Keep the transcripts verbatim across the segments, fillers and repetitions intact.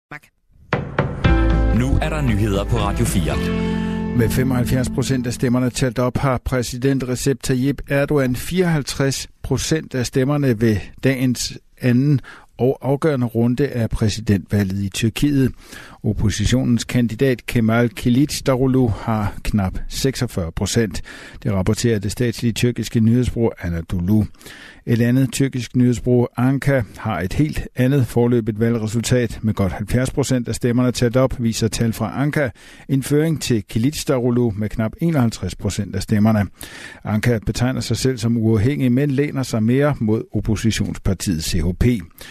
Nu er der nyheder på Radio fire. Med femoghalvfjerds procent af stemmerne talt op, har præsident Recep Tayyip Erdogan fireoghalvtreds procent af stemmerne ved dagens anden og afgørende runde af præsidentvalget i Tyrkiet. Oppositionens kandidat Kemal Kılıçdaroğlu har knap seksogfyrre procent. Det rapporterer det statslige tyrkiske nyhedsbureau Anadolu. Et andet tyrkisk nyhedsbureau, Anka, har et helt andet forløbet valgresultat. Med godt halvfjerds procent af stemmerne talt op, viser tal fra Anka en føring til Kılıçdaroğlu med knap enoghalvtreds procent af stemmerne. Anka betegner sig selv som uafhængig, men læner sig mere mod oppositionspartiet C H P.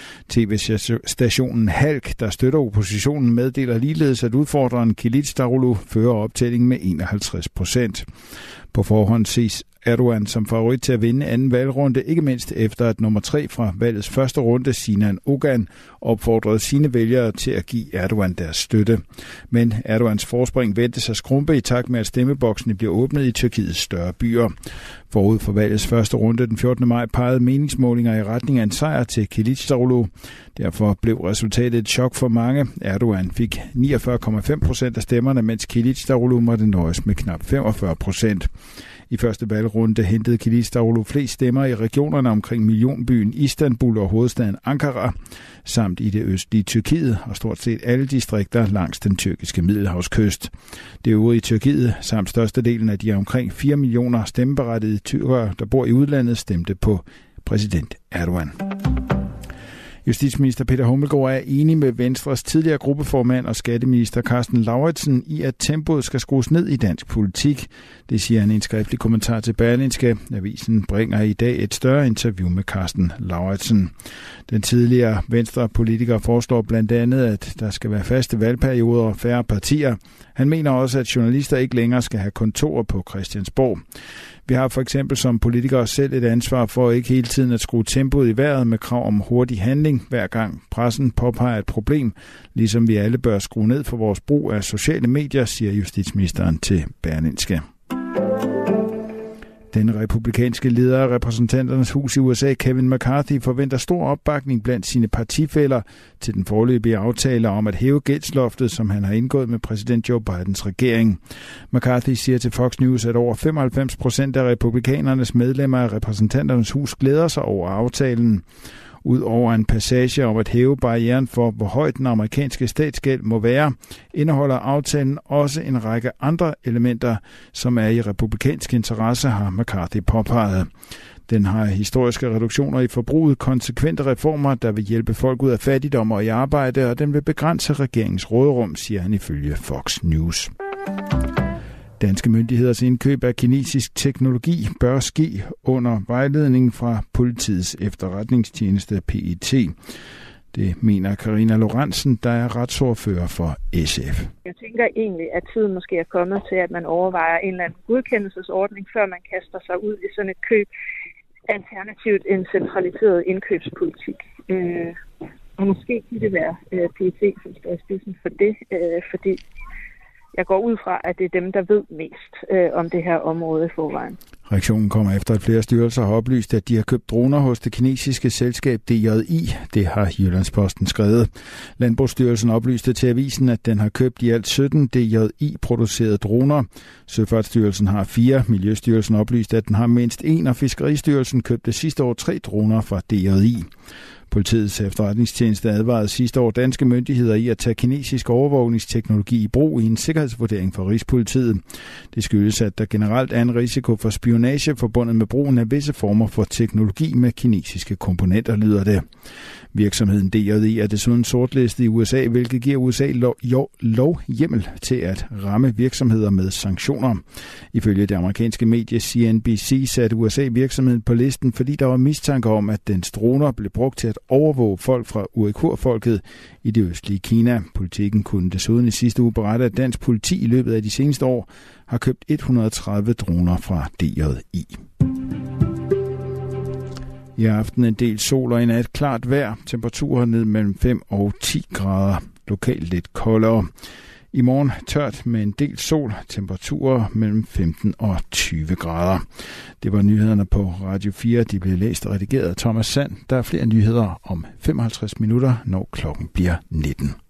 T V-stationen Halk, der støtter oppositionen, meddeler ligeledes, at udfordreren Kılıçdaroğlu fører optællingen med enoghalvtreds procent. På forhånd ses Erdogan som favorit til at vinde anden valgrunde, ikke mindst efter at nummer tre fra valgets første runde, Sinan Ogan, opfordrede sine vælgere til at give Erdogan deres støtte. Men Erdogans forspring ventes at skrumpe i takt med, at stemmeboksene bliver åbnet i Tyrkiets større byer. Forud for valgets første runde den fjortende maj pegede meningsmålinger i retning af en sejr til Kılıçdaroğlu. Derfor blev resultatet et chok for mange. Erdogan fik niogfyrre komma fem procent af stemmerne, mens Kılıçdaroğlu måtte nøjes med knap femogfyrre procent. I første valgrunde hentede Kılıçdaroğlu flest stemmer i regionerne omkring millionbyen Istanbul og hovedstaden Ankara, samt i det østlige Tyrkiet og stort set alle distrikter langs den tyrkiske middelhavskyst. Det øvrige Tyrkiet, samt størstedelen af de omkring fire millioner stemmeberettigede tyrkere, der bor i udlandet, stemte på præsident Erdogan. Justitsminister Peter Hummelgaard er enig med Venstres tidligere gruppeformand og skatteminister Karsten Lauritzen i, at tempoet skal skrues ned i dansk politik. Det siger han i en skriftlig kommentar til Berlingske. Avisen bringer i dag et større interview med Karsten Lauritzen. Den tidligere Venstre-politiker foreslår blandt andet, at der skal være faste valgperioder og færre partier. Han mener også, at journalister ikke længere skal have kontorer på Christiansborg. Vi har for eksempel som politikere selv et ansvar for ikke hele tiden at skrue tempoet i vejret med krav om hurtig handling, hver gang pressen påpeger et problem, ligesom vi alle bør skrue ned for vores brug af sociale medier, siger justitsministeren til Berlingske. Den republikanske leder af repræsentanternes hus i U S A, Kevin McCarthy, forventer stor opbakning blandt sine partifæller til den foreløbige aftale om at hæve gældsloftet, som han har indgået med præsident Joe Bidens regering. McCarthy siger til Fox News, at over femoghalvfems procent af republikanernes medlemmer af repræsentanternes hus glæder sig over aftalen. Udover en passage om at hæve barrieren for, hvor højt den amerikanske statsgæld må være, indeholder aftalen også en række andre elementer, som er i republikansk interesse, har McCarthy påpeget. Den har historiske reduktioner i forbruget, konsekvente reformer, der vil hjælpe folk ud af fattigdom og i arbejde, og den vil begrænse regeringens råderum, siger han ifølge Fox News. Danske myndigheders indkøb af kinesisk teknologi bør ske under vejledning fra politiets efterretningstjeneste P E T. Det mener Karina Lorentzen, der er retsordfører for S F. Jeg tænker egentlig, at tiden måske er kommet til, at man overvejer en eller anden godkendelsesordning, før man kaster sig ud i sådan et køb. Alternativt en centraliseret indkøbspolitik. Øh, og måske kan det være øh, P E T, som står i spidsen for det, øh, fordi jeg går ud fra, at det er dem, der ved mest øh, om det her område i forvejen. Reaktionen kommer efter, at flere styrelser har oplyst, at de har købt droner hos det kinesiske selskab D J I. Det har Jyllandsposten skrevet. Landbrugsstyrelsen oplyste til avisen, at den har købt i alt sytten D J I-producerede droner. Søfartsstyrelsen har fire. Miljøstyrelsen oplyste, at den har mindst en, og Fiskeristyrelsen købte sidste år tre droner fra D J I. Politiets efterretningstjeneste advarede sidste år danske myndigheder i at tage kinesisk overvågningsteknologi i brug i en sikkerhedsvurdering for Rigspolitiet. Det skyldes, at der generelt er en risiko for spionage forbundet med brugen af visse former for teknologi med kinesiske komponenter, lyder det. Virksomheden D J I er desuden sortlistet i U S A, hvilket giver U S A lov, jo, lov hjemmel til at ramme virksomheder med sanktioner. Ifølge det amerikanske medie C N B C satte U S A virksomheden på listen, fordi der var mistanke om, at dens droner blev brugt til at overvåge folk fra uighurfolket i det østlige Kina. Politikken kunne desuden i sidste uge berette, at dansk politi i løbet af de seneste år har købt et hundrede og tredive droner fra D J I. I aften en del sol og i nat klart vejr. Temperaturer ned mellem fem og ti grader. Lokalt lidt koldere. I morgen tørt med en del sol. Temperaturer mellem femten og tyve grader. Det var nyhederne på Radio fire. De blev læst og redigeret af Thomas Sand. Der er flere nyheder om femoghalvtreds minutter, når klokken bliver nitten.